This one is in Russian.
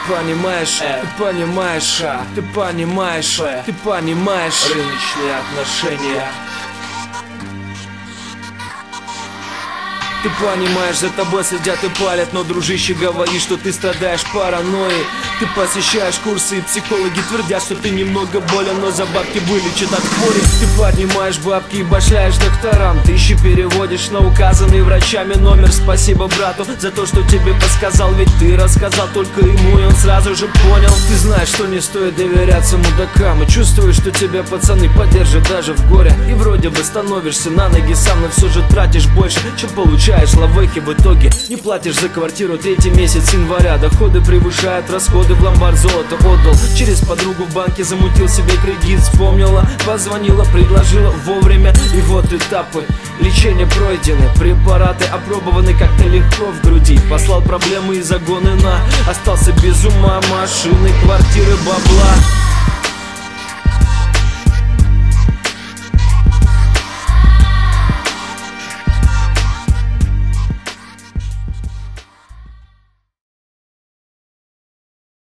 понимаешь, ты понимаешь, ты понимаешь, ты понимаешь. Рыночные отношения. Ты понимаешь, за тобой следят и палят, но, дружище, говоришь, что ты страдаешь паранойей. Ты посещаешь курсы, и психологи твердят, что ты немного болен, но за бабки вылечат от хвори. Ты поднимаешь бабки и башляешь докторам. Ты еще переводишь на указанный врачами номер. Спасибо брату за то, что тебе подсказал, ведь ты рассказал только ему, и он сразу же понял. Ты знаешь, что не стоит доверяться мудакам, и чувствуешь, что тебя пацаны поддержат даже в горе. И вроде бы становишься на ноги сам, но все же тратишь больше, чем получаешь. Лавехи в итоге не платишь за квартиру третий месяц января. Доходы превышают расходы, в ломбард золото отдал. Через подругу в банке замутил себе кредит. Вспомнила, позвонила, предложила вовремя. И вот этапы лечения пройдены, препараты опробованы, как-то легко в груди. Послал проблемы и загоны на, остался без ума, машины, квартиры, бабла.